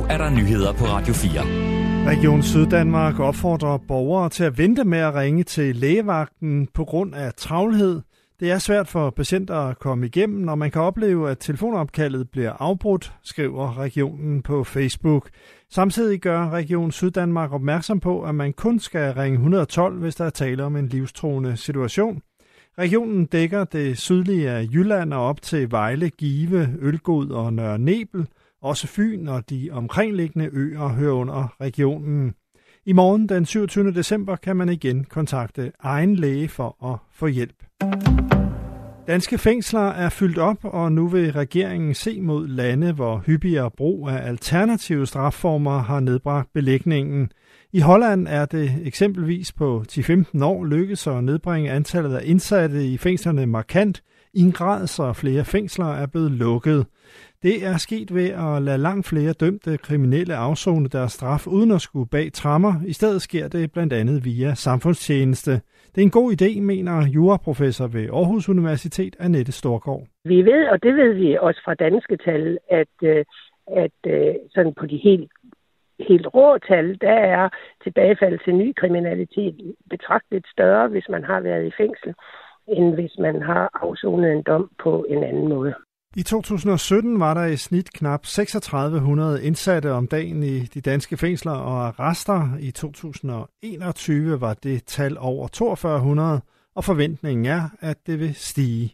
er der nyheder på Radio 4. Region Syddanmark opfordrer borgere til at vente med at ringe til lægevagten på grund af travlhed. Det er svært for patienter at komme igennem, og man kan opleve, at telefonopkaldet bliver afbrudt, skriver regionen på Facebook. Samtidig gør Region Syddanmark opmærksom på, at man kun skal ringe 112, hvis der er tale om en livstruende situation. Regionen dækker det sydlige af Jylland og op til Vejle, Give, Ølgod og Nørre Nebel. Også Fyn og de omkringliggende øer hører under regionen. I morgen den 27. december kan man igen kontakte egen læge for at få hjælp. Danske fængsler er fyldt op, og nu vil regeringen se mod lande, hvor hyppigere brug af alternative strafformer har nedbragt belægningen. I Holland er det eksempelvis på 10-15 år lykkedes at nedbringe antallet af indsatte i fængslerne markant, i en grad så flere fængsler er blevet lukket. Det er sket ved at lade langt flere dømte kriminelle afsone deres straf uden at skulle bag tremmer. I stedet sker det blandt andet via samfundstjeneste. Det er en god idé, mener juraprofessor ved Aarhus Universitet, Annette Storgård. Vi ved, og det ved vi også fra danske tal, at sådan på de helt rå tal, der er tilbagefald til ny kriminalitet betragteligt større, hvis man har været i fængsel, end hvis man har afsonet en dom på en anden måde. I 2017 var der i snit knap 3600 indsatte om dagen i de danske fængsler og arrester. I 2021 var det tal over 4200, og forventningen er, at det vil stige.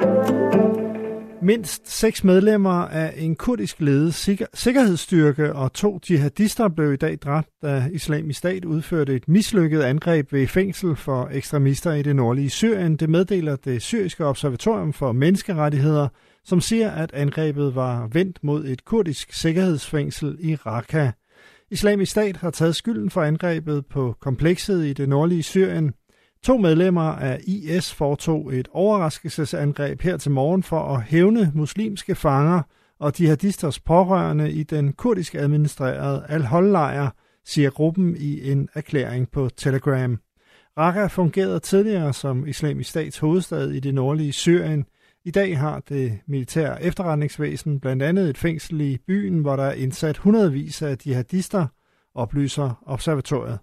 Mindst 6 medlemmer af en kurdisk ledet sikkerhedsstyrke og 2 jihadister blev i dag dræbt, da Islamisk Stat udførte et mislykket angreb ved fængsel for ekstremister i det nordlige Syrien. Det meddeler det syriske observatorium for menneskerettigheder, som siger, at angrebet var vendt mod et kurdisk sikkerhedsfængsel i Raqqa. Islamisk Stat har taget skylden for angrebet på komplekset i det nordlige Syrien. 2 medlemmer af IS foretog et overraskelsesangreb her til morgen for at hævne muslimske fanger og jihadisters pårørende i den kurdisk administrerede Al-Hol-lejr, siger gruppen i en erklæring på Telegram. Raqqa fungerede tidligere som Islamisk Stats hovedstad i det nordlige Syrien. I dag har det militære efterretningsvæsen blandt andet et fængsel i byen, hvor der er indsat hundredvis af jihadister, oplyser observatoriet.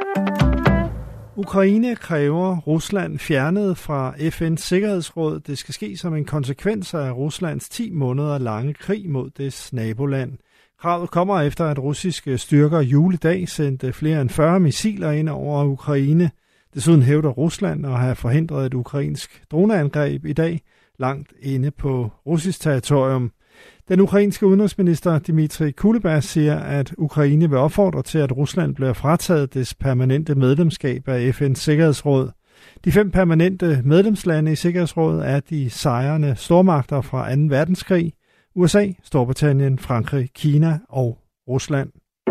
Ukraine kræver Rusland fjernet fra FN's Sikkerhedsråd. Det skal ske som en konsekvens af Ruslands 10 måneder lange krig mod dets naboland. Kravet kommer efter, at russiske styrker juledag sendte flere end 40 missiler ind over Ukraine. Desuden hævder Rusland at have forhindret et ukrainsk droneangreb i dag langt inde på russisk territorium. Den ukrainske udenrigsminister Dmitry Kuleba siger, at Ukraine vil opfordre til, at Rusland bliver frataget dets permanente medlemskab af FN's Sikkerhedsråd. De 5 permanente medlemslande i Sikkerhedsrådet er de sejrende stormagter fra 2. verdenskrig: USA, Storbritannien, Frankrig, Kina og Rusland.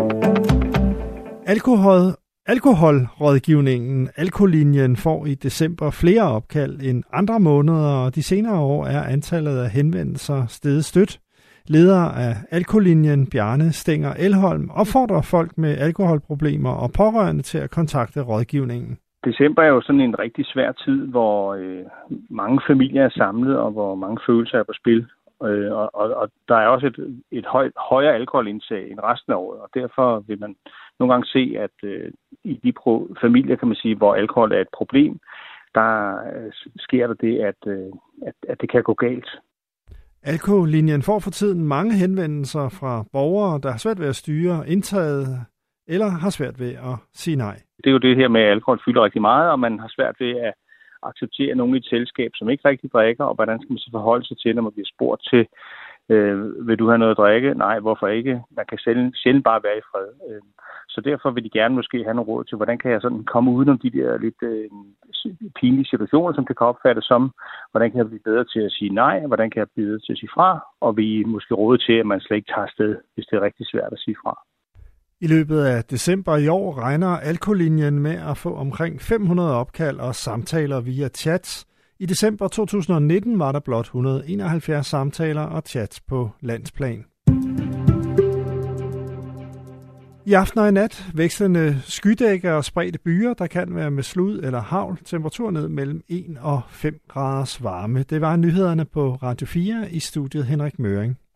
Alkoholrådgivningen Alkolinjen får i december flere opkald end andre måneder, og de senere år er antallet af henvendelser steget stødt. Leder af Alkolinjen, Bjarne Stenger Elholm, opfordrer folk med alkoholproblemer og pårørende til at kontakte rådgivningen. December er jo sådan en rigtig svær tid, hvor mange familier er samlet, og hvor mange følelser er på spil. Og der er også et højere alkoholindtag end resten af året, og derfor vil man nogle gange se, at i de familier, kan man sige, hvor alkohol er et problem, der sker der det, at det kan gå galt. Alkolinjen får for tiden mange henvendelser fra borgere, der har svært ved at styre indtaget, eller har svært ved at sige nej. Det er jo det her med, at alkohol fylder rigtig meget, og man har svært ved at acceptere nogen i et selskab, som ikke rigtig drikker, og hvordan skal man så forholde sig til, når man bliver spurgt til, vil du have noget at drikke? Nej, hvorfor ikke? Man kan sjældent bare være i fred. Så derfor vil de gerne måske have nogle råd til, hvordan kan jeg sådan komme udenom de der lidt pinlige situationer, som det kan opfattes som. Hvordan kan jeg blive bedre til at sige nej? Hvordan kan jeg blive bedre til at sige fra? Og vi måske råd til, at man slet ikke tager afsted, hvis det er rigtig svært at sige fra. I løbet af december i år regner Alkolinjen med at få omkring 500 opkald og samtaler via chats. I december 2019 var der blot 171 samtaler og chats på landsplan. I aften og i nat vekslende skydække og spredte byer, der kan være med slud eller hagl. Temperatur ned mellem 1 og 5 graders varme. Det var nyhederne på Radio 4 i studiet Henrik Møring.